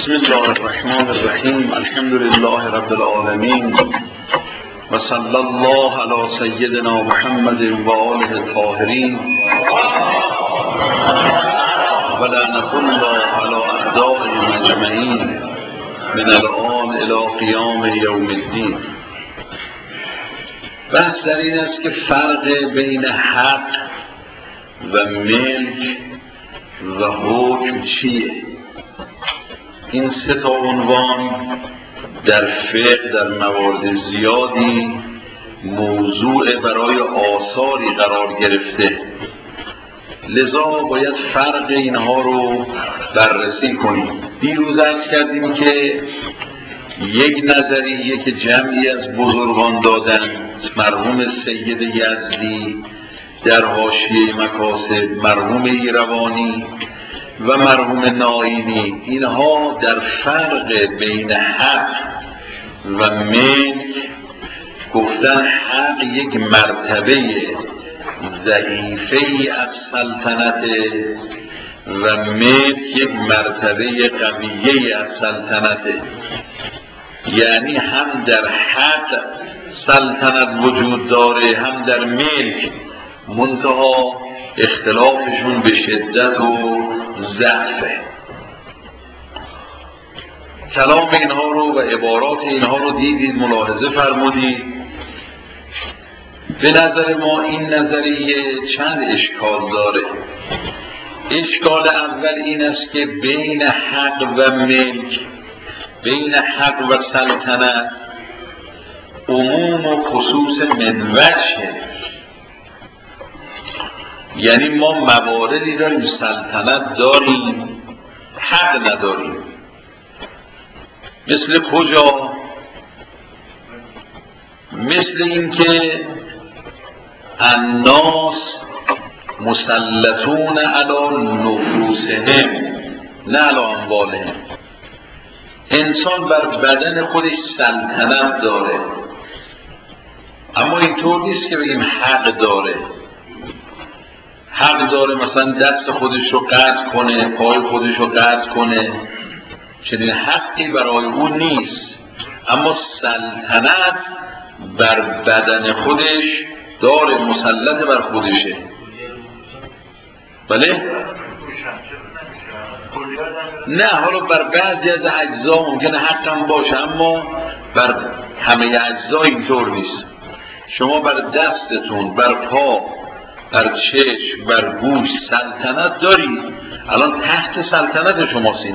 بسم الله الرحمن الرحیم. الحمد لله رب العالمین و صلی الله علی سیدنا محمد و آله الطاهرین و لعنة الله علی اعدائهم اجمعین من الآن الی قیام یوم الدین. بحث در این است که فرق بین حق و ملک و حکم چیه؟ این سه تا عنوان در فقه در موارد زیادی موضوع برای آثاری قرار گرفته، لذا باید فرق اینها رو بررسی کنیم. دیروز عرض کردیم که یک نظریه که جمعی از بزرگان دادن، مرحوم سید یزدی در حاشیه مکاسب، مرحوم ایروانی و مرحوم نائینی، اینها در فرق بین حق و ملک گفتن حق یک مرتبه ضعیفه‌ای از سلطنت و ملک یک مرتبه قویه‌ای از سلطنت. یعنی هم در حق سلطنت وجود داره هم در ملک، منتها اختلافشون به شدت و ضعفه. کلام اینها رو و عبارات اینها رو دیدید، ملاحظه فرمودید. به نظر ما این نظریه چند اشکال داره. اشکال اول این است که بین حق و ملک، بین حق و سلطنت عموم و خصوص منوجه. یعنی ما مواردی داریم سلطنت داریم، حق نداریم. مثل کجا؟ مثل این که الناس مسلطون علی نفوسهم نه علی اموالهم. انسان بر بدن خودش سلطنت داره، اما اینطور نیست که بگیم حق داره. حق داره مثلا دست خودش رو قطع کنه، پای خودش رو قطع کنه، چنین حقی برای او نیست. اما سلطنت بر بدن خودش داره، مسلط بر خودشه. بله؟ نه، حالا بر بعضی از اجزا ممکنه حقم باشه، اما بر همه اجزا اینطور نیست. شما بر دستتون، بر پا، بر چشم، بر گوش سلطنت دارید. الان تحت سلطنت شماست.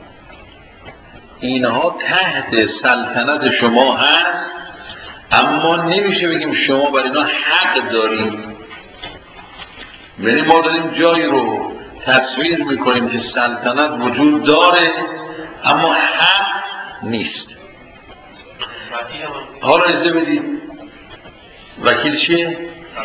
اینها تحت سلطنت شما هست، اما نمیشه بگیم شما بر اینا حق دارید. یعنی ما داریم جایی رو تصویر میکنیم که سلطنت وجود داره اما حق نیست. حالا اجازه بدید، وکیل چیه؟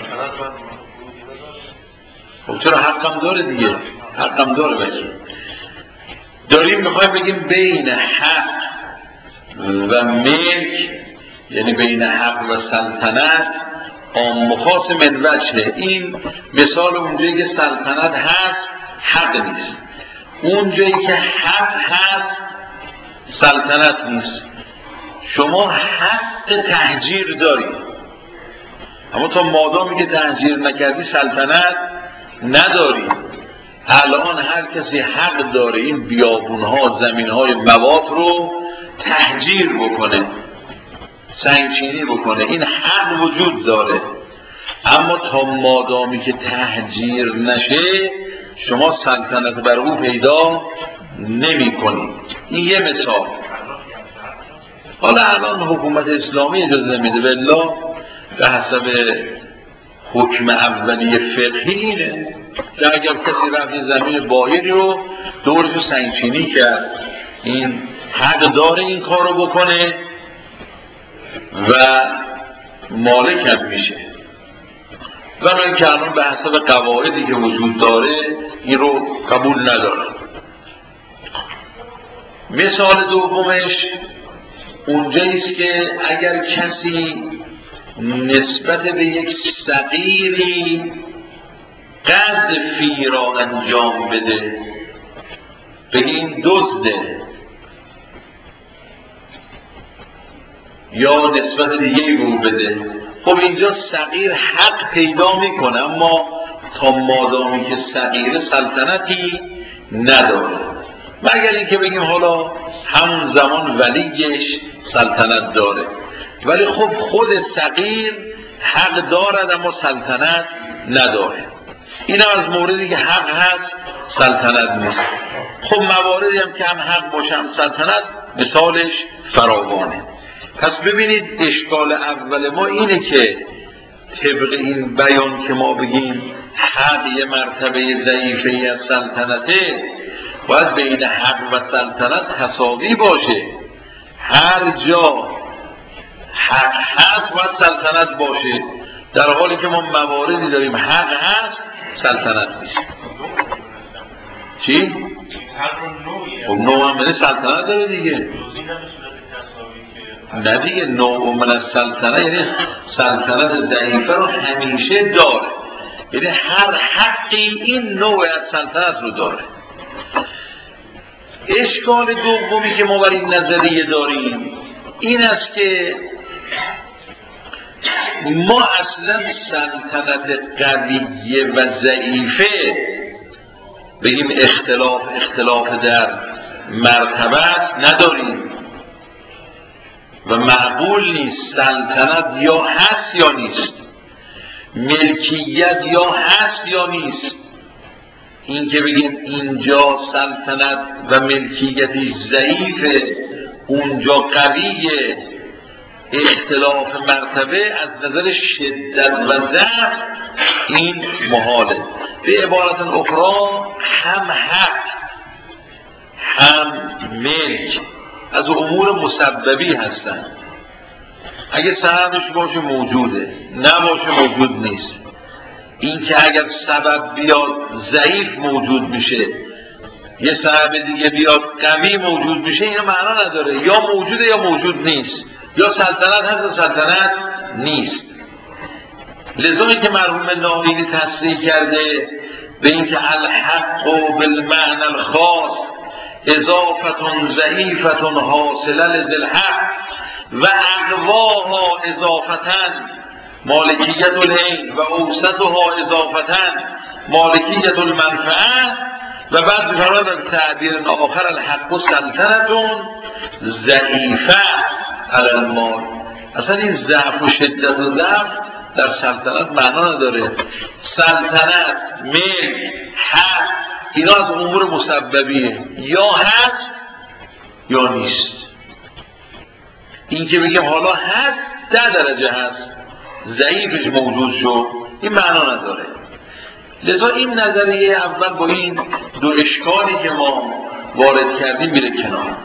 خب چرا حقم داره دیگه؟ حقم داره وکیل. داریم میخوایم بگیم بین حق و ملک، یعنی بین حق و سلطنت عام و خاص منوجه. این مثال اونجایی که سلطنت هست حق نیست، اونجایی که حق هست سلطنت نیست. شما حق تهجیر دارید، اما تا مادامی که تهجیر نکردی سلطنت نداری. الان هر کسی حق داره این بیابونها، زمینهای مواد رو تهجیر بکنه، سنگچینی بکنه، این حق وجود داره. اما تا مادامی که تهجیر نشه شما سلطنت بر او پیدا نمی کنید. این یه مثال. حالا الان حکومت اسلامی اجازه نمیده، بالله به حسب حکم اولیه فقهی اینه که اگر کسی رفت زمین باهری رو دورش رو سنگچینی کرد، این حق داره این کار رو بکنه و مالکت میشه. و که الان به حسب قواعدی که وجود داره این رو قبول نداره. مثال دومش اونجاییست که اگر کسی نسبت به یک صغیری قذفی را انجام بده، بگه این دزده، یا نسبت دیگه به او بده. خب اینجا صغیر حق پیدا میکنه، اما تا مادامی که صغیر سلطنتی نداره، مگر اینکه بگیم حالا همون زمان ولیش سلطنت داره، ولی خب خود صغیر حق دارد اما سلطنت نداره. این هم از موردی که حق هست سلطنت نیست. خب مواردی هم که هم حق باشه هم سلطنت مثالش فراوانه. پس ببینید اشکال اول ما اینه که طبق این بیان که ما بگیم حق یه مرتبه ضعیفه از سلطنته، باید بین حق و سلطنت تساوی باشه. هر جا حق هست باید سلطنت باشه، در حالی که ما مواردی داریم حق هست سلطنت نیست. چی؟ خب نوع هم سلطنت داره دیگه. نه دیگه، نوع من سلطنت یعنی سلطنت ضعیفه رو همیشه داره، یعنی هر حقی این نوع از سلطنت رو داره. اشکال دومی که ما بر این نظریه داریم این است که ما اصلا سلطنت قویه و ضعیفه بگیم اختلاف در مرتبه نداریم و معقول نیست. سلطنت یا هست یا نیست، ملکیت یا هست یا نیست. این که بگیم اینجا سلطنت و ملکیتش ضعیفه اونجا قویه، اختلاف مرتبه از نظر شدت و ضعف این محاله. به عبارت اخرى هم حق هم ملک از امور مسببی هستن. اگه سببش باشه موجوده، نباشه موجود نیست. این که اگر سبب بیاد ضعیف موجود میشه، یه سبب دیگه بیاد قوی موجود میشه، این معنا نداره. یا موجوده یا موجود نیست، یا سلطنت هست یا سلطنت نیست. لذا که مرحوم ناهیدی تصریح کرده به اینکه الحق بالمعنى الخاص اضافة ضعیفة حاصله للحق و اقواها اضافة مالکیت العین و اوسطها اضافة مالکیت المنفعه و بعد بفرماید تعبیر آخر الحق سلطنة ضعیفه علی المال. اصلا این ضعف و شدت و ضعف در سلطنت معنا نداره. سلطنت، ملک، حق اینا از امور مسببیه، یا هست یا نیست. این که بگیم حالا هست 10 درجه هست، ضعیفش موجود شد، این معنا نداره. لذا این نظریه اول با این دو اشکالی که ما وارد کردیم میره کنار.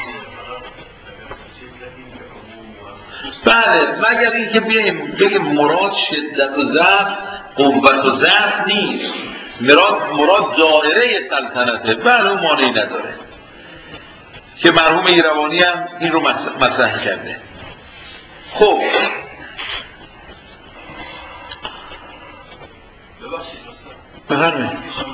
بله، مگر اینکه بگیم مراد شدت و ضعف، قوت و ضعف نیست، مراد دایره سلطنته. بله اون مانعی نداره که مرحوم ایروانی هم این رو مطرح کرده. خب بفرمایید.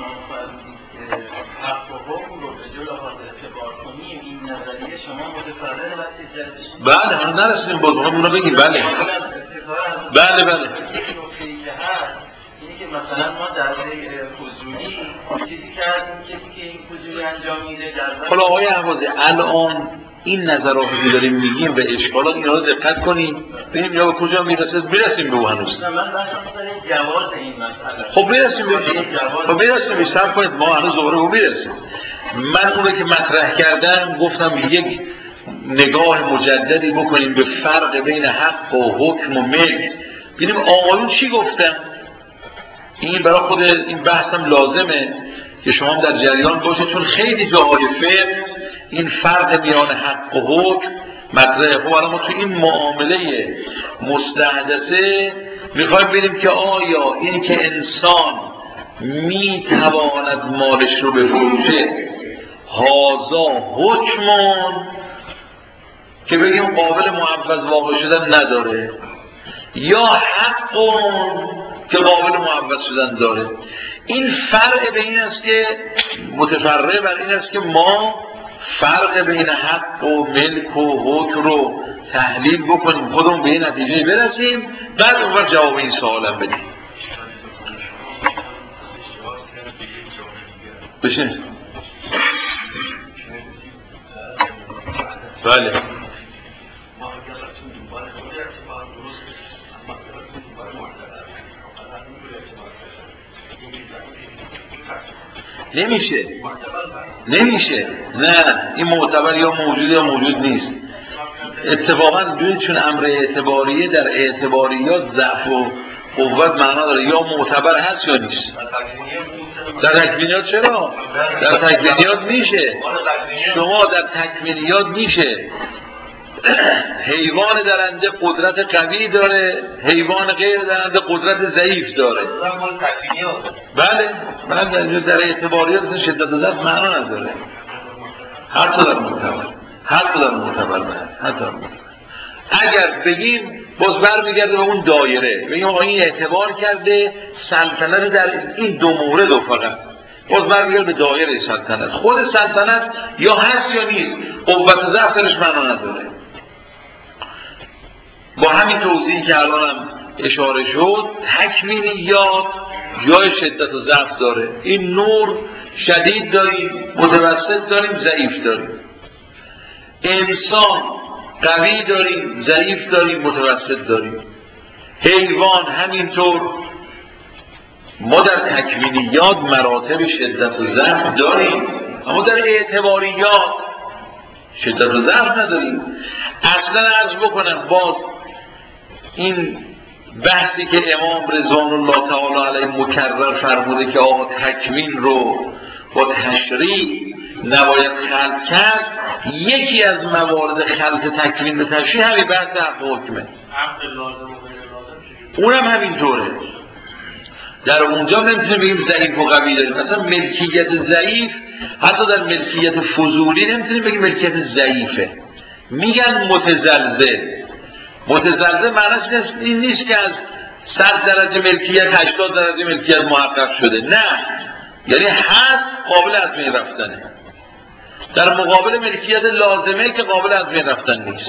بله هنوز نرسیدیم باز اونو بگیم. بله بله بله اینی که مثلا ما در فضولی چیزی کردیم، کسی که این فضولی انجام میده در حالا آقای احوازی الان این نظراتی که داریم میگیم به اشکالات اینا رو دقت کنیم ببینیم یا به کجا میرسیم به او هنوز. من بحثم سر جواز این مسئله. خب برسیم به صبر کنید، ما هنوز دوباره به میرسیم. من اون رو که مطرح کردم گفتم یک نگاه مجددی بکنیم به فرق بین حق و حکم و ملک، ببینیم آقایون چی گفتن. این برای خود این بحثم لازمه که شما در جریان باشید، چون خیلی جاهای فقه این فرق میان حق و حکم مطرحه. خب الان ما تو این معامله مستحدثه میخوایم ببینیم که آیا این که انسان میتواند مالش رو بفروشه هازا حکمون که بگیم قابل معوض واقع شدن نداره، یا حقون که قابل معوض شدن داره. این فرق به این است که متفرع بر این است که ما فرق بین حق و ملک و حکم رو تحلیل بکنیم، خودمون به این نتیجه برسیم، بعد اون وقت جواب این سوالم بدیم. بشه؟ بله. نمیشه. نه، این معتبر یا موجود یا موجود نیست. اتفاقا دوید چون امر اعتباریه در اعتباریات ضعف و قوت معنا داره، یا معتبر هست یا نیست. در تکوینیات چرا؟ در تکوینیات میشه. شما در تکوینیات میشه حیوان درنده قدرت قوی داره، حیوان غیر درنده قدرت ضعیف داره. بله در اعتباریات شدت و ضعف معنا نداره. حتی در معتبر اگر بگیم باز برمیگرده به اون دایره، بگیم آقا این اعتبار کرده سلطنت در این دو مورد فقط، باز برمیگرده به دایره سلطنت. خود سلطنت یا هست یا نیست، قوت و ضعف درش معنا نداره. با همین توضیحی که الانم اشاره شد، تکوینیات جای شدت و ضعف داره. این نور شدید داریم، متوسط داریم، ضعیف داریم. انسان قوی داریم، ضعیف داریم، متوسط داریم. حیوان همینطور. ما در تکوینیات مراتب شدت و ضعف داریم، اما در اعتباریات شدت و ضعف نداریم. اصلا عرض بکنم باز این بحثی که امام رضوان الله تعالی علیه مکرر فرموده که آقا تکوین رو با تشریع نباید خلق کرد، یکی از موارد خلق تکوین به تشریع همین بحث حق و حکمه. اونم همینطوره. در اونجا نمیتونیم بگیم ضعیف و قوی داریم. مثلا ملکیت ضعیف، حتی در ملکیت فضولی نمیتونیم بگیم ملکیت ضعیفه، میگن متزلزل. متزلزل معنیش این نیست که از 100 درجه ملکیت 80 درجه ملکیت محقق شده، نه، یعنی هست قابل از بین رفتنه، در مقابل ملکیت لازمه که قابل از بین رفتن نیست.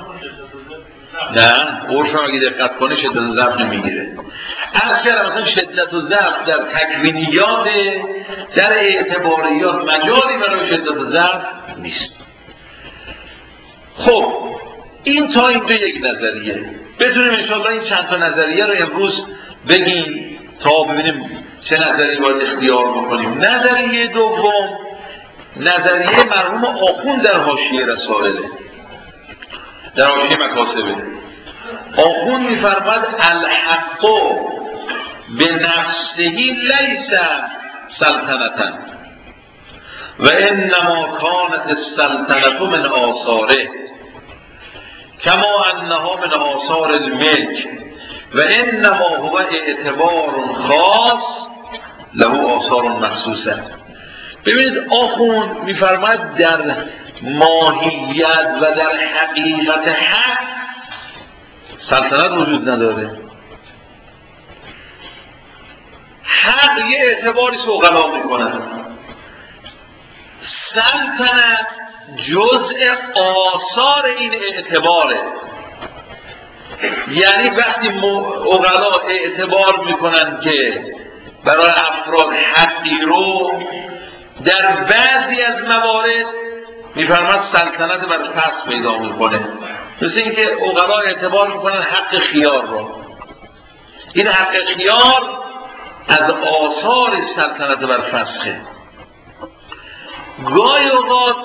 نه، عرف هم اگه دقت کنه شدت و ضعف نمیگیره. از که مثلا شدت و ضعف در تکوینیات، در اعتباریات مجالی برای شدت و ضعف نیست. خب این تا اینجا یک نظریه. بتونیم انشاءالله این چند تا نظریه رو امروز بگیم تا ببینیم چه نظریه باید اختیار بکنیم. نظریه دوم، نظریه مرحوم آخوند در حاشیه رسائل، در حاشیه مکاسبه. آخوند می‌فرماید الحق به نفسهی لیس سلطنتا و انما کانت السلطنت من آثاره کما انها من آثار الملک و انما هو اعتبار خاص له آثار مخصوصه. ببینید آخوند میفرماید در ماهیت و در حقیقت حق سلطنت وجود نداره. حق یه اعتباری سوغلا میکنه، سلطنت جزء آثار این اعتباره. یعنی وقتی عقلا اعتبار میکنن که برای افراد حقی رو در بعضی از موارد میفرماید سلطنت بر پس پیدا میکنه، مثل اینکه عقلا اعتبار میکنن حق خیار رو. این حق خیار از آثار سلطنت بر فسخه. گاهی اوقات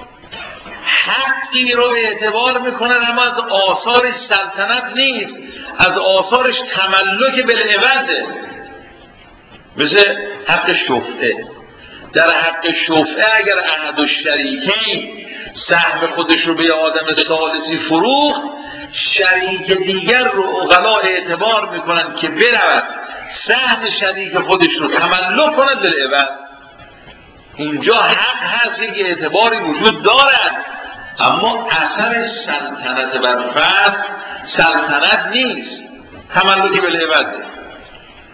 حقی رو اعتبار میکنن اما از آثارش سلطنت نیست، از آثارش تملک بالعوضه. مثل حق شفعه. در حق شفعه اگر احد الشریکین سهم خودش رو به آدم ثالثی فروخت، شریک دیگر رو عقلا اعتبار میکنن که برود سهم شریک خودش رو تملک کند بالعوض. اینجا حق هست، یک اعتباری وجود دارد، اما اثر سلطنت بر فرد سلطنت نیست، تملک بالعوضه.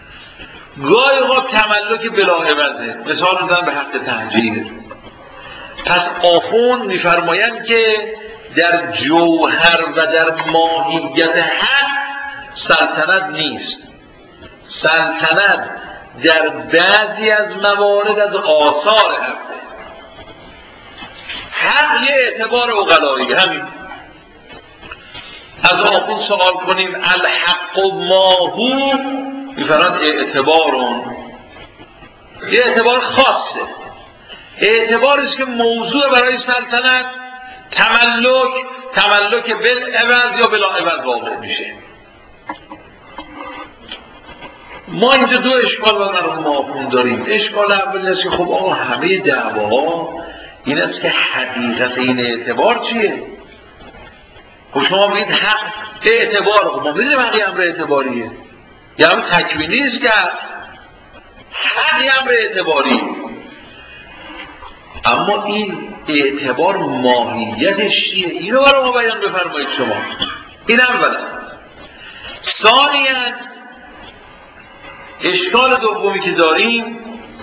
گاهی اوقات تملک بلاعوضه. مثال میزنم به حق تهجیر. پس آخوند میفرمایند که در جوهر و در ماهیت حق سلطنت نیست. سلطنت در بعضی از موارد از آثار حقه. حق یه اعتبار عقلایی، همین. از آخوند سوال کنیم الحق ماهو، میفرماید اعتبارون، یه اعتبار خاصه، اعتباریست که موضوع برای سلطنت تملک بالعوض یا بلا عوض واقع میشه. ما اینجا دو اشکال با مرحوم آخوند داریم. اشکال اولی است که خب آقا همه دعواها این است که حقیقت این اعتبار چیه؟ خب شما بگید حق اعتبار، خب ما بگید حقی امر اعتباریه، یه همه تکوینیست که حقی امر اعتباری، اما این اعتبار ماهیتش چیه؟ اینو برای ما بیان بفرمایید شما. این اولا. ثانیاً اشکال دومی که داریم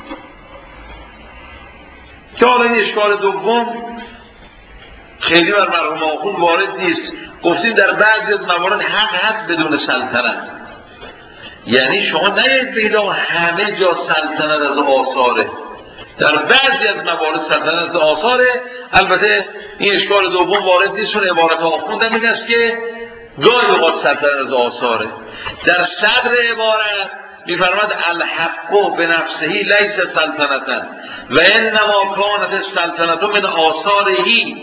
که حالا این اشکال دوم خیلی بر مرحوم آخوند وارد نیست. گفتیم در بعضی از موارد حق هست بدون سلطنت، یعنی شما نگید بگید همه جا سلطنت از آثاره، در بعضی از موارد سلطنت از آثاره. البته این اشکال دوم وارد نیست، اون عبارت آخوند هم این است که گاهی اوقات سلطنت از آثاره. در صدر عبارت میفرماد الحق به نفسهی لیس سلطنتا و انما کانت السلطنت من آثارهی.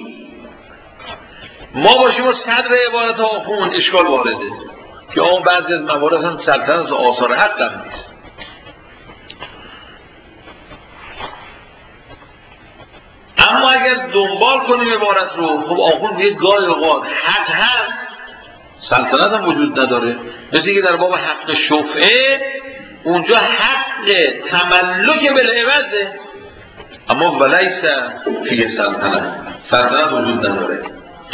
ما باشیم و صدر عبارت آخوند اشکال وارده که اون بعضی از موارد هم سلطنت از آثار حق هم نیست. اما اگر دنبال کنیم عبارت رو، خب آخوند میگه گاهی اوقات حق هست سلطنت هم وجود نداره، مثل که در باب حق شفعه اونجا حق تملک بالعوضه، اما ولیس فی سلطنت وجود نداره.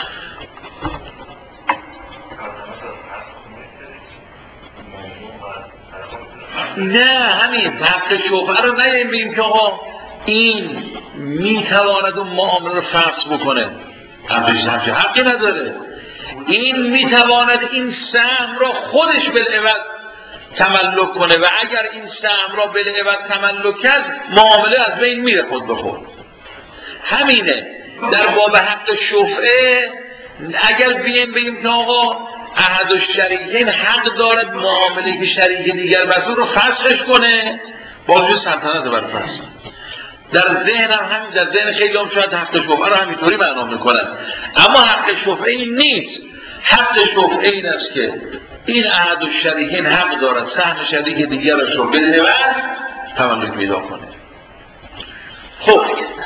نه همین حق شفعه رو نگیم بگیم که آقا این میتواند اون معامله رو فسخ بکنه، همچنین حقی نداره. این میتواند این سهم را خودش بالعوض تملک کنه و اگر این سهم را بالعوض تملک کرد معامله از بین میره خود به خود. همینه در باب حق شفعه اگر بگیم که آقا احد الشریکین حق دارد معامله که شریک دیگر بسته رو فسخش کنه، باید سلطنت بر فسخ. در ذهن هم همین، در ذهن خیلی هم شاید حق شفعه رو همینطوری معنا میکنن، اما حق شفعه این نیست. حق شفعه این است که این احد الشریکین حق دارد سهم شریک دیگرش رو بالعوض تملک پیدا کنه. خب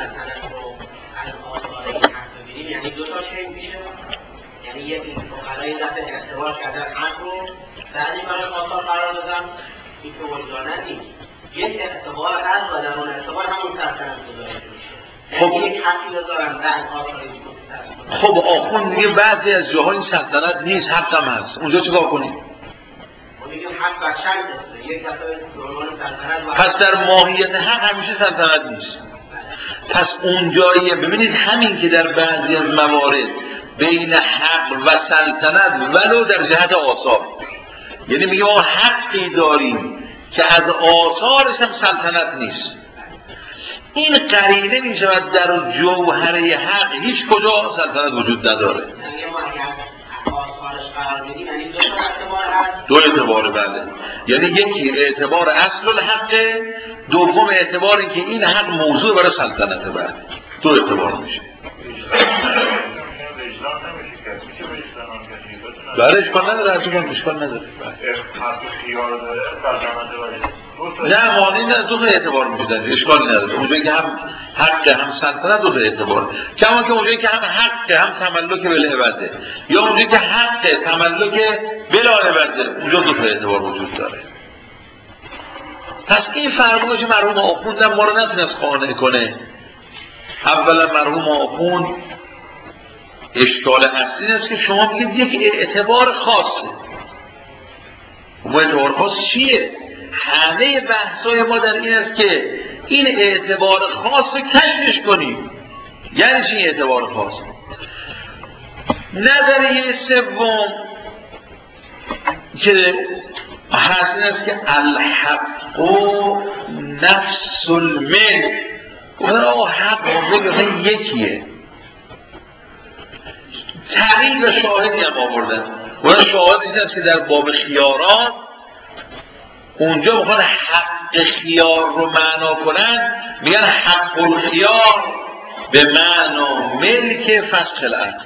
یعنی دو تا شی میشه، یعنی یک فقرای دفعه اعتبار کردن حق رو بعدی برای آثار قرار دادن، این که وجدانه نیست. یک اعتبار هست و در اون اعتبار همون سلطنت گذاشته میشه. خب یک حقی دارن بعد آثاری میکنه. خب آخوند میگه بعضی از جاها این سلطنت نیست، حق هم هست. اونجا چیکار کنیم؟ میگیم حق بر شرط است. یک دفعه دوران سلطنت پس در ماهیت حق همیشه سلطنت نیست. پس اونجاییه. ببینید همین که در بعضی از موارد بین حق و سلطنت ولو در جهت آثار، یعنی میگه ما حقی داریم که از آثارش هم سلطنت نیست، این قرینه میشود در جوهره حق هیچ کجا سلطنت وجود نداره. دو اعتبار بله، یعنی یکی اعتبار اصل الحقه، دوم اعتبار این که این حق موضوع برای سلطنته. بعد دو اعتبار میشه. بله اشکال نداره، اشکال نداره. نه مانی نه، دو تا اعتبار میشه، اشکالی نداره. اونجایی که هم حق هم سلطنت دو تا اعتبار، کما که اونجایی که هم حق هم تملک بالعوضه یا اونجایی که حق تملک بلا عوضه، اونجا دو تا اعتبار وجود داره. پس این فرمایش مرحوم آخوند ما رو نتونست قانع کنه. اولا مرحوم آخوند اشکال اصلی است که شما میگید یک اعتبار خاصه. اون اعتبار خاص چیه؟ همه بحثای ما در این است که این اعتبار خاص رو کشفش کنیم. یعنی چی اعتبار خاص؟ نظریه سوم که هست این است که الحق و نفس الملک. گفتن آقا حق و ملک یکیه. تقیید و شاهدی هم آوردن. گفتن شاهدی این است که در باب خیارات اونجا میخوان حق خیار رو معنا کنن، میگن حق الخیار به معنا ملک فسخ العقد.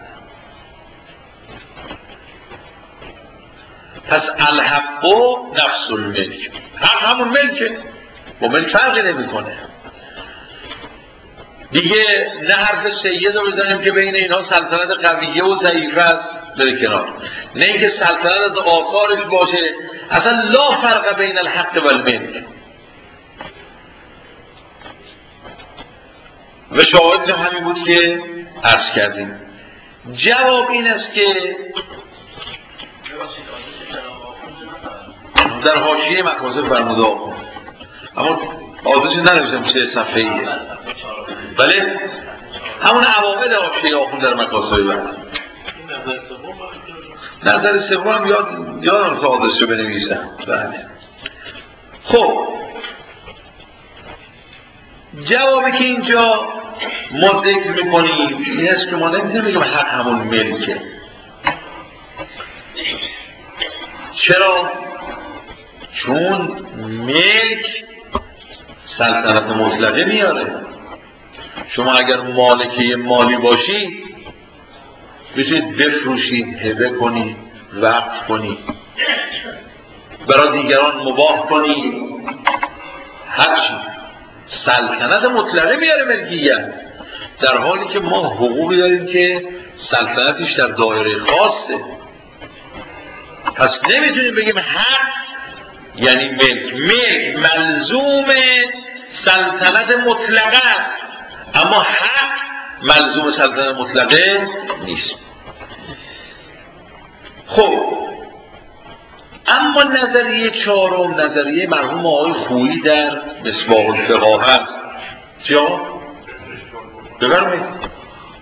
پس الحق و نفس الملک، حق همون ملکه، با ملک فرقی نمی کنه دیگه. نه حرف سید رو بزنیم که بین اینها سلطنت قویه و ضعیفه است بره کنار، نه اینکه سلطنت از آثارش باشه. اصلا لا فرق بین الحق و الملک. و شاهدش همین بود که عرض کردیم. جواب این است که در حاشیه مکاسب فرموده آخون، اما آدرسش ننوشتم چه صفحه ایه، بله همون عوامل حاشیه آخون در مکاسب فرموده. نظر سوم هم یادم که آدرس رو بنویسم. بله خب جوابی که اینجا ما ذکر میکنیم این است که ما نمیتونیم بگیم حق همون ملکه. چرا؟ چون ملک سلطنت مطلقه میاره. شما اگر مالکه مالی باشی میتونید بفروشید، هبه کنید، وقف کنید، برای دیگران مباح کنید، هرچی. سلطنت مطلقه میاره ملکیت، در حالی که ما حقوقی داریم که سلطنتش در دایره خاصه. پس نمیتونیم بگیم حق یعنی ملک. ملک ملزوم سلطنت مطلقه است، اما حق ملزوم سلطنت مطلقه نیست. خب اما نظریه چهارم، نظریه مرحوم آقای خویی در مصباح الفقاهه هست. جا بفرمایید.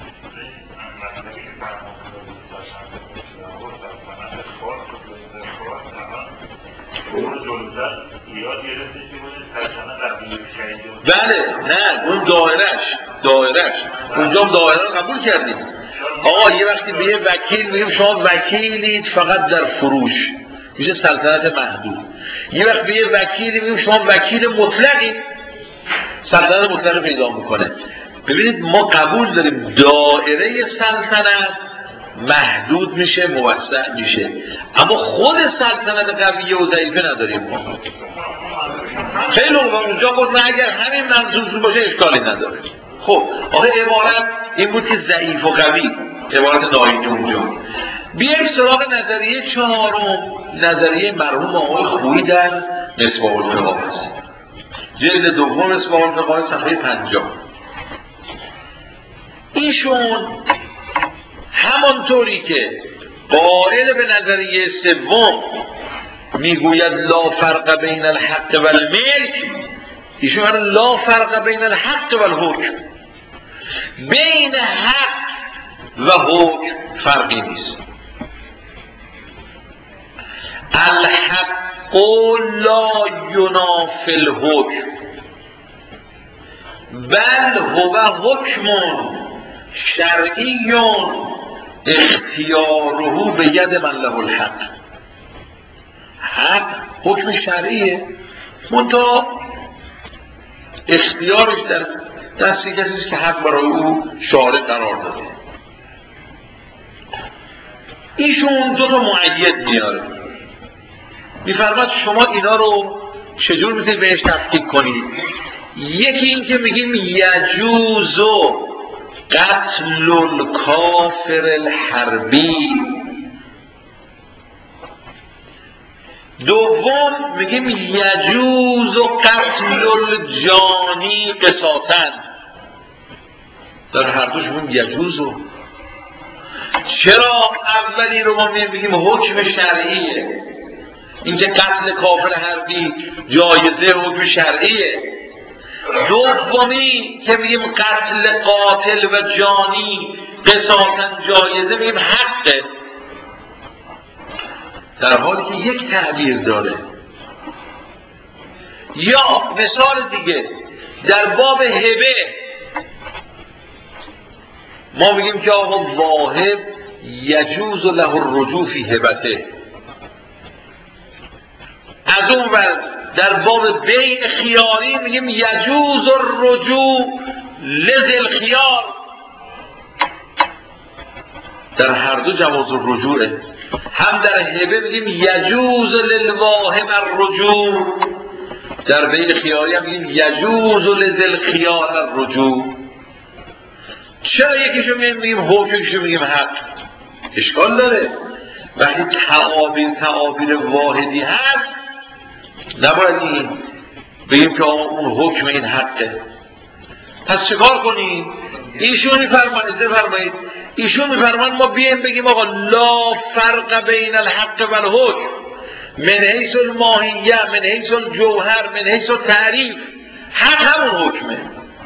بله نه اون دایرش اونجا دایره رو قبول کردیم. آقا یه وقتی به یه وکیل میگیم شما وکیلید فقط در فروش، میشه سلطنت محدود. یه وقت به یه وکیلی میگیم شما وکیل مطلقی، سلطنت مطلق پیدا میکنه. ببینید ما قبول داریم دایره سلطنت محدود میشه، موسع میشه، اما خود سلطنت قویه و ضعیفه نداریم ما. خیلی اونجا گفتن اگر همین منظور باشه اشکالی نداره. خب آخه عبارت این بود که ضعیف و قوی، عبارت ناینی اونجا. بیایم سراغ نظریه چهارم، نظریه مرحوم آقای خویی در مصباح الفقاهه است. جلد دوم مصباح الفقاهه صفحه 50. ایشون همانطوری که قائل به نظریه سوم میگوید لا فرق بین الحق و الملک، ایشون لا فرق بین الحق و الحکم، بین حق و حکم فرقی نیست. الحق لا ینافی الحکم بل هو حکم شرعی اختیاره به ید من له الحق. حق حکم شرعیه، منتها اختیارش در دستی کسی که حق برای او شارع قرار داده. ایشون دو تا مؤید میاره، میفرماد شما اینا رو چجور میتونید بهش تفکیک کنید. یکی این که میگیم یجوز قتل الکافر الحربی، دوم میگیم یجوز قتل الجانی قصاصاً. در هر دوشون یجوزو. چرا اولی رو ما میگیم حکم شرعیه، اینکه قتل کافر حربی جایزه حکم شرعیه، دومی که میگیم قتل قاتل و جانی قصاصا جایزه میگیم حقه، در حالی که یک تعبیر داره. یا مثال دیگه در باب هبه ما میگیم که آقا واهب یجوز له الرجوع فی هبته. از اون ور در باب بیع خیاری میگیم یجوز الرجوع لذی الخیار. در هر دو جواز الرجوعه. هم در هبه میگیم یجوز للواهب الرجوع، در بیع خیاری هم میگیم یجوز لذی الخیار الرجوع. چرا یکیشو میگیم حکم، یکیشو میگیم حق؟ اشکال داره. وقتی تعابیر واحدی هست نباید بگیم که اون حکم این حقه. پس چیکار کنیم؟ ایشون میفرمایید ایشون میفرمایند ما بیایم بگیم آقا لا فرق بین الحق و الحکم من حیث الماهیه من حیث الجوهر من حیث التعریف. حق همون حکمه،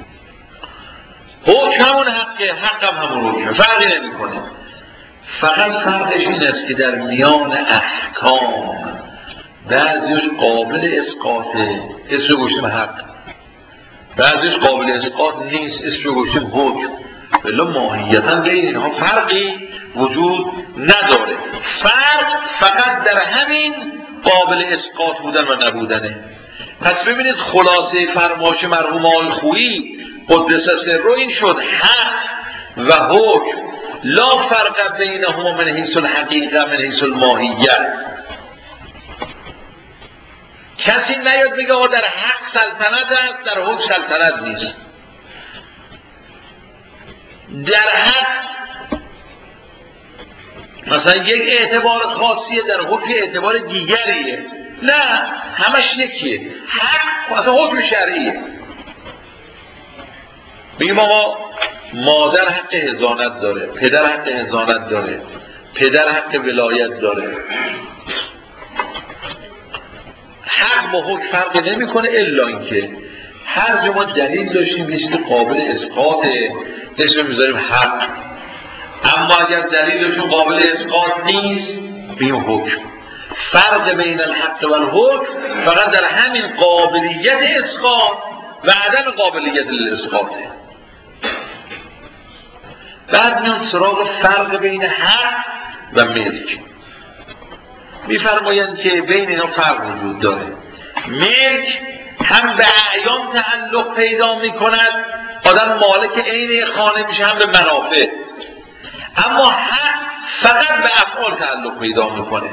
حکم همون حقه، حق هم همون حکمه، فرقی نمی کنه. فقط فرقش این است که در میان احکام بعضیش قابل اسقاطه، اسم گوشیم حق، بعضیش قابل اسقاط نیست، اسم گوشیم حکم. بلا ماهیتا بین اینها فرقی وجود نداره. فرق فقط در همین قابل اسقاط بودن و نبودنه. پس ببینید خلاصه فرمایش مرحوم آقای خویی قدس سره این شد: حق و حکم لا فرق بینهما من حیث الحقیقه من حیث الماهیه. کسی نیاد بگه آقا در حق سلطنت است در حکم سلطنت نیست. در حق مثلا یک اعتبار خاصیه، در حکم اعتبار دیگریه. نه، همش یکیه. حق مثلا حکم شرعیه. بگیم آقا مادر حق حضانت داره، پدر حق حضانت داره، پدر حق ولایت داره. حق با حکم فرق نمیکنه الا اینکه هر جا ما دلیل داشتیم یه چیز قابل اسقاطه اسم میذاریم حق، اما اگر دلیلشون قابل اسقاط نیست بیم حکم. فرق بین الحق و الحکم فقط در همین قابلیت اسقاط و عدم قابلیت الاسقاطه. بعد میان سراغ فرق بین حق و ملک. میفرمایند که بین اینا فرق وجود داره. ملک هم به اعیان تعلق پیدا میکند، آدم مالک عین خانه میشه، هم به منافع. اما حق فقط به افعال تعلق پیدا میکنه.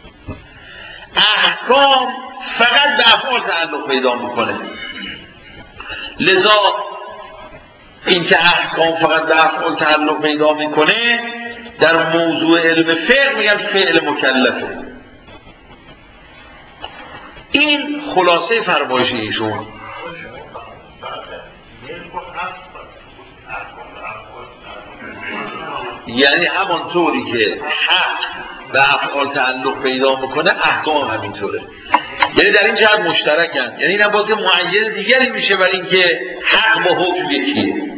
احکام فقط به افعال تعلق پیدا میکنه. لذا اینکه احکام فقط به افعال تعلق پیدا میکنه در موضوع علم فقه میگن فعل مکلفه. این خلاصه فرمایش ایشون. یعنی همانطوری که حق به افعال تعلق پیدا میکنه احکام همینطوره. یعنی در این جهت مشترکن. یعنی این هم باز که معین دیگری میشه برای اینکه حق با حکم یکیه.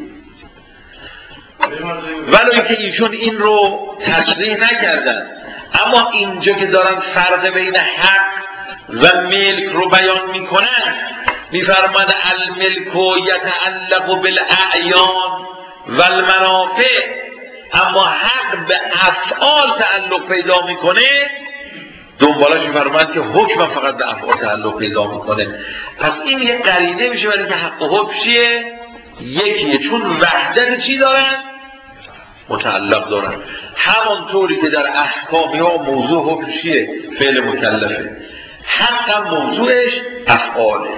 ولو اینکه ایشون این رو تصریح نکردن، اما اینجا که دارن فرق بین حق و ملک رو بیان میکنن میفرماد الملک یتعلق بالاعیان و المنافع، اما حق به افعال تعلق پیدا میکنه. دنبالش میفرماد که حکم فقط به افعال تعلق پیدا میکنه. پس این یه قرینه میشه برای که حق و حکم چیه؟ یکیه، چون وحدت چی دارن؟ متعلق دارن. همانطوری که در احکام یا موضوع حکم چیه؟ فعل مکلفه. حق هم موضوعش افعاله.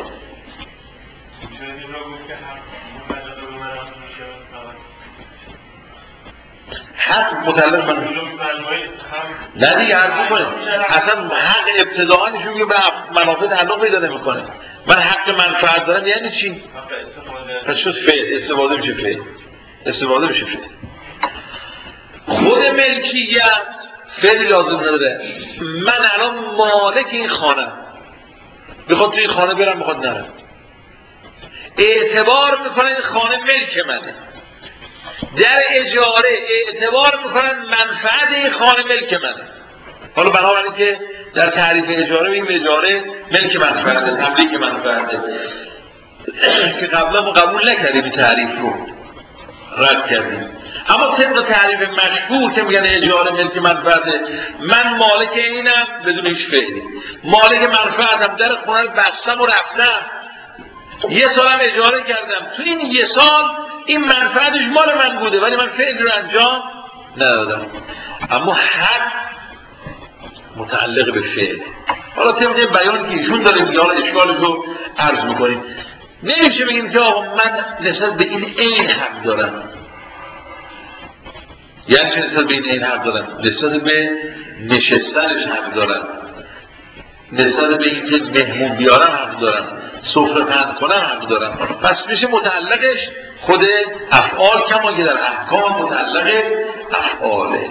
حق متعلق من نه دیگه عرض کنه اصلا حق ابتداعا نشون میگه به منافع تعلق پیدا نمیکنه. من حق منفعت دارم یعنی چی؟ پس شد فعل، استفاده میشه فعل، استفاده میشه فعل. خود ملکیت فعلی لازم نداره. من الان مالک این خانه، بخواد توی خانه برم بخواد نرم، اعتبار میکنن این خانه ملک منه. در اجاره اعتبار میکنن منفعت این خانه ملک منه. حالا بنابراین که در تعریف اجاره بگیم اجاره ملک منفعته، تملیک منفعته که قبلا ما قبول نکردیم این تعریف رو، رد کردیم. اما طبق تعریف مشهور که میگن اجاره ملک منفعته، من مالک اینم بدون هیچ فعلی، مالک منفعتم، در خونه رو بستم و رفتم، یه سالم اجاره کردم، تو این یه سال این منفعتش مال من بوده ولی من فعلی رو انجام ندادم. اما حق متعلق به فعل. حالا طبق بیان که ایشون داره میگه، حالا اشکالش رو عرض میکنیم. نمیشه بگیم که آقا من نسبت به این عین حق دارم. یعنی چه نسبت به این عین حق دارم؟ نسبت به نشستنش حق دارم، نسبت به این که مهمون بیارم حق دارم، سفره پهن کنم حق دارم. پس میشه متعلقش خود افعال، کما که در احکام متعلق افعاله.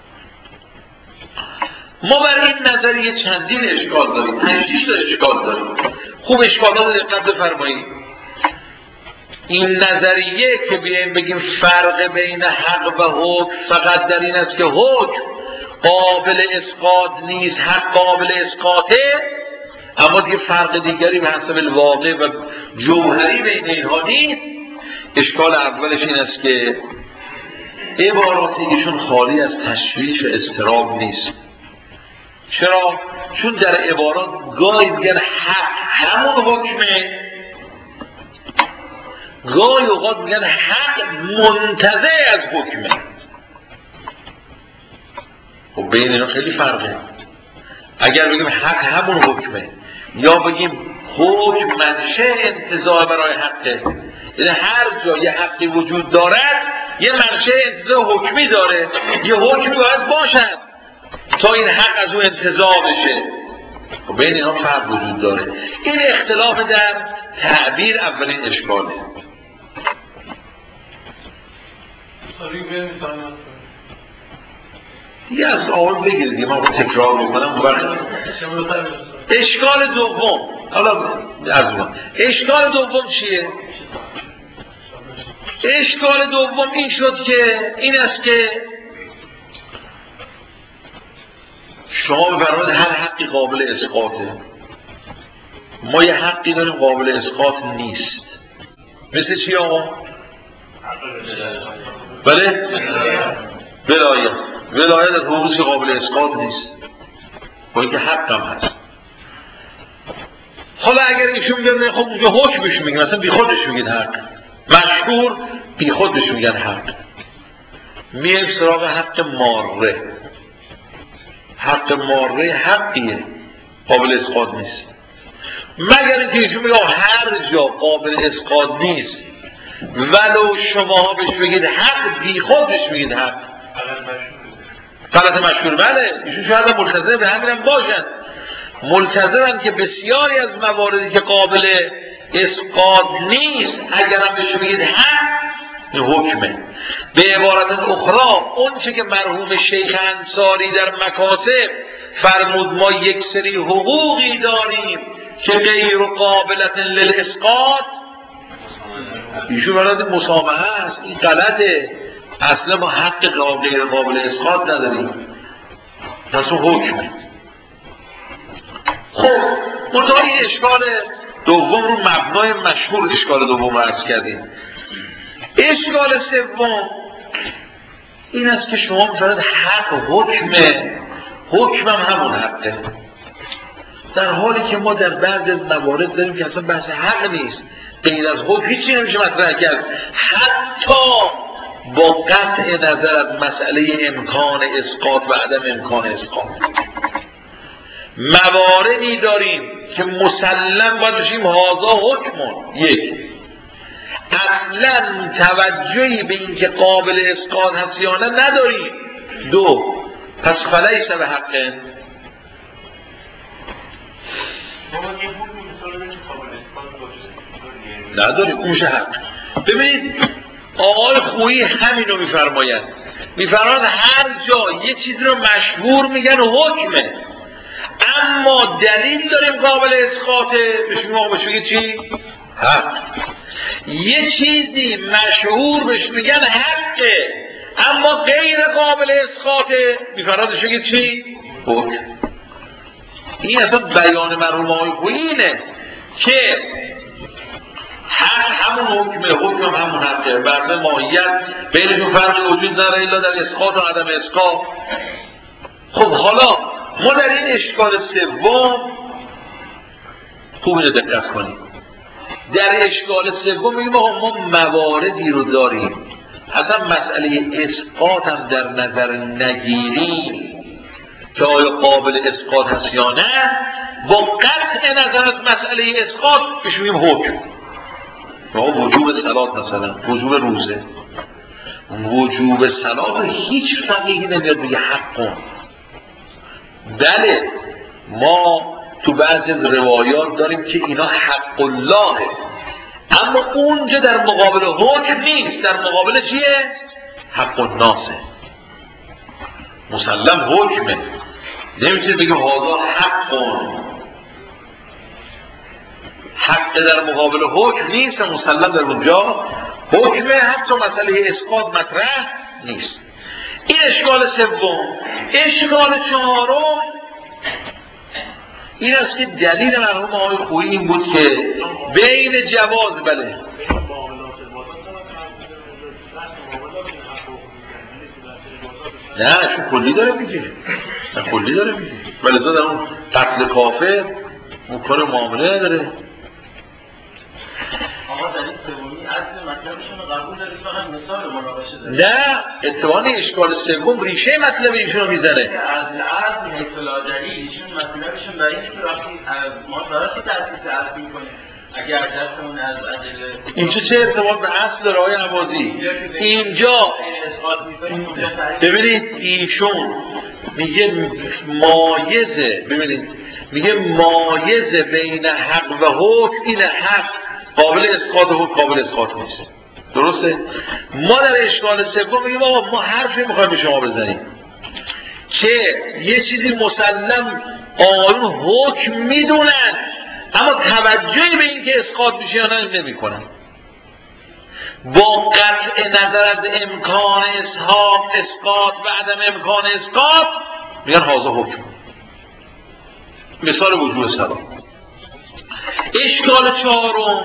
ما برای این نظریه چندین اشکال داریم، 5-6 تا اشکال داریم. خوب اشکالات دقت بفرمایید. این نظریه که بیایم بگیم فرق بین حق و حکم فقط در این است که حکم قابل اسقاط نیست، حق قابل اسقاطه، اما دیگه فرق دیگری به حسب الواقع و جوهری بین اینها نیست. اشکال اولش این است که عبارات ایشون خالی از تشویش و اضطراب نیست. چرا؟ چون در عبارات گاهی میگن حق همون حکمه، گاهی اوقات میگن حق منتزع از حکمه. خب بین اینا خیلی فرقه. اگر بگیم حق همون حکمه یا بگیم حکم منشه انتزاع برای حقه، یعنی هر جا یه حقی وجود دارد یه منشه انتزاع حکمی داره، یه حکمی باید باشد تا این حق از اون انتزاع بشه. و بین اینا فرق وجود داره. این اختلاف در تعبیر اولین اشکاله. دیگه از آن بگیردیم، ما تکرار بکنم. اشکال دوم، حالا اشکال دوم چیه؟ اشکال دوم این شد که این است که شما بفرمایید هر حقی قابل اسقاطه، ما یه حقی داریم قابل اسقاط نیست. مثل چی آقا؟ بله؟ ولایت از حقوقی که قابل اسقاط نیست، با اینکه حق هم هست. حالا اگر ایشون بگن خب اونجا حکمش میگن، مثلا بی خودش میگن حق، مشهور بی خودش میگن حق. میایم سراغ حق ماره. حق ماره حقیه، قابل اسقاط نیست، مگر اینکه ایشون میگه هر جا قابل اسقاط نیست ولو شما بهش بگید حق، بی خودش میگید حق. غلط مشهور. بله، ایشون شاید ملتزم به همین باشن، ملتزمن که بسیاری از مواردی که قابل اسقاط نیست اگر هم بهش بگید حق، این حکمه. به عبارت اخرى اون چه که مرحوم شیخ انصاری در مکاسب فرمود ما یک سری حقوقی داریم که غیر قابلت للاسقاط، ایشون برای مسامحه است. این غلطه، اصلا ما حق غیر قابل اسقاط نداریم، پس اون حکمه. خب منتها این اشکال دوم رو مبنای مشهور اشکال دوم رو عرض کردیم. اشکال سوم این است که شما می‌فرمایید حق حکمه، حکمم همون حقه، در حالی که ما در بعضی از موارد داریم که اصلا بحث حق نیست، غیر از حکم هیچی نمیشه مطرح کرد. حتی با قطع نظر از مسئله امکان اسقاط و عدم امکان اسقاط، مواردی داریم که مسلم باید بشیم هذا حکمون، یک، اصلا توجهی به این که قابل اسقاط هست یا نه نداریم، دو، پس فلیس به حقه. نداریم، اون میشه حق. ببینید آقای خویی همینو میفرماید، میفرماید هر جا یه چیزی رو مشهور میگن حکمه، اما دلیل داریم قابل اسقاطه، بهش میگه چی؟ حق. یه چیزی مشهور بهش میگن حقه اما غیر قابل اسقاطه، میفرادش بگید چی؟ حکم. این اصلا بیان مرحوم آقای خویی اینه که حق همون حکمه، حکم همون حقه، بحث ماهیت بینشون فرق وجود داره الا در اسقاط و عدم اسقاط. خب حالا ما در این اشکال سوم خوب اینو دقت کنیم، در اشکال سوم میگیم ما مواردی رو داریم اصلا مسئله اسقاط هم در نظر نگیریم که آیا قابل اسقاط هست یا نه، با قطع نظر از مسئله اسقاط بهش میگیم حکم. وجوب صلات مثلا، وجوب روزه، وجوب صلات هیچ فقیهی نمیاد بگه حق کن. بله ما تو بعضی روایات داریم که اینا حق اللهه، اما اونجا در مقابل حکم نیست، در مقابل چیه؟ حق الناسه، مسلم حکمه، نمیتونی بگیم هذا حق کن. حق در مقابل حکم نیست، مسلم در اونجا حکمه، حتی مسئله اسقاط مطرح نیست. این اشکال سوم. اشکال چهارم این است که دلیل مرحوم آقای خویی این بود که بین جواز بله نه چون کلی داره میگه، کلی داره میگه، ولی تو در اون قتل کافر اون کار معامله نداره. آقا در این سومی اصل مطلبشون رو قبول دارید، فقط مثال مناقشه دارید. نه اتفاقا اشکال سوم ریشه مطلب ایشون رو میزنه. از اصطلاح دلیل ایشون مطلبشون برای اینه که وقتی ما برای چه تأسیس اصل میکنیم اگر دستمون از ادله اینجا چه ارتباط به اصل داره آقای عبادی؟ اینجا ببینید ایشون میگه مایزه، ببینید میگه مایزه بین حق و حکم، این حق قابل اسقاط و قابل اسقاط نیست. درسته؟ ما در اشکال سوم میگیم آقا ما حرفی میخوایم به شما بزنیم که یه چیزی مسلم آقایون حکم میدونن اما توجهی به این که اسقاط میشه یا نه نمیکنن، با قطع نظر از امکان اسقاط و عدم امکان اسقاط میگن هذا حکم. مثال وجوب صلات. اشکال چهارم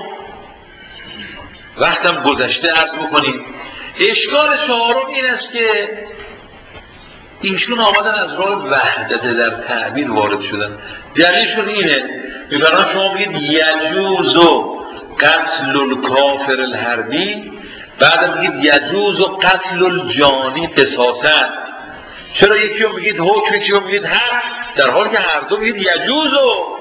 وقتم گذشته عرض بکنیم، اشکال چهارم این است که ایشون آمدن از راه وحدت در تعبیر وارد شدن. دلیلشون اینه میفرمان شما بگید یجوز و قتل الکافر الحربی، بعد بگید یجوز و قتل الجانی قصاصا. چرا یکی رو بگید حکم، یکی رو بگید حق، در حالی که هر دو بگید یجوز؟ و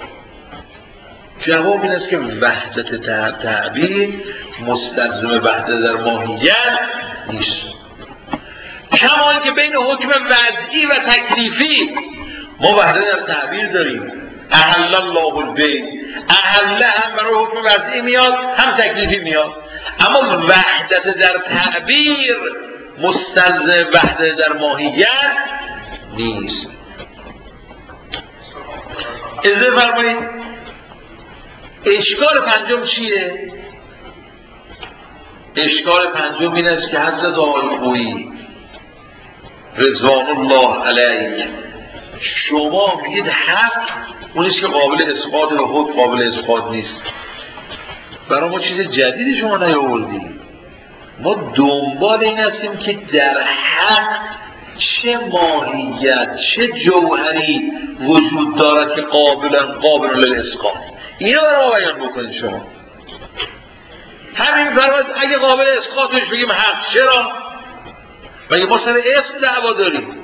جواب این است که وحدت تعبیر مستلزم وحدت در ماهیت نیست، کما که بین حکم وضعی و تکلیفی ما وحدت در تعبیر داریم. احل الله البیع، احل هم برای حکم وضعی میاد هم تکلیفی میاد، اما وحدت در تعبیر مستلزم وحدت در ماهیت نیست. اجازه فرمایید اشکال پنجم چیه؟ اشکال پنجم این است که حضرت آقای خویی رضوان الله علیه شما میگید حق اونیست که قابل اسقاط و حکم قابل اسقاط نیست. برای ما چیز جدیدی شما نیاوردید. ما دنبال این هستیم که در حق چه ماهیت چه جوهری وجود دارد که قابل للاسقاط. اینو برای ما بیان بکنید شما. همین فرماید اگه قابل اسقاطش بگیم حق، چرا؟ مگه ما سر اسم دعوا داریم؟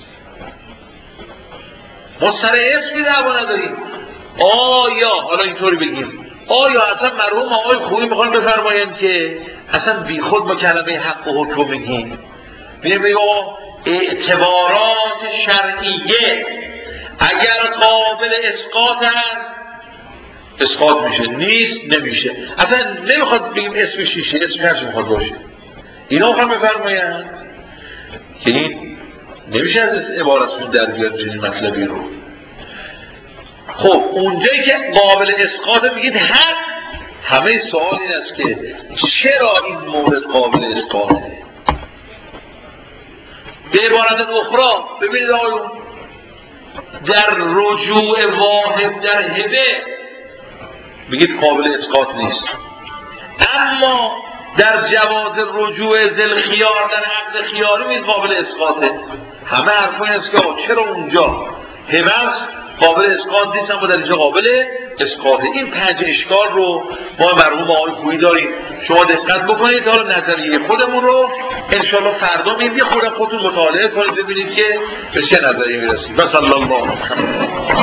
ما سر اسمی دعوا نداریم. آیا حالا اینطوری بگیم آیا اصلا مرحوم آقای خویی میخوان بفرمایند که اصلا بی خود با کلمه حق و حکم میگیم؟ بگیم اعتبارات شرعیه اگر قابل اسقاط هست اسقاط میشه، نیست نمیشه. اصلا نمیخواد بگیم اسمش چیه، اسمش هرچی میخواد باشه. اینا میخوان بفرمایند که این نمیشه از عبارتشون در بیاد چنین مطلبی رو. خب اونجایی که قابل اسقاط میگید همه سوال این است که چرا این مورد قابل اسقاطه؟ به عبارت اخرى ببینید آقایون، در رجوع واحد در هبه بگید قابل اسقاط نیست، اما در جواز رجوع ذل خیار در عقد خیاری نیز قابل اسقاطه. همه حرفا این است که چرا اونجا هبه قابل اسقاط نیست اما در اینجا قابل اسقاطه. این 5 اشکال رو ما مرحوم آقای کویی داریم، شما دقت بکنید. حالا نظریه خودمون رو انشاءالله فردا میگیم، یه خودتون مطالعه کنید ببینید که به چه نظریه میرسید. صلی الله علیه و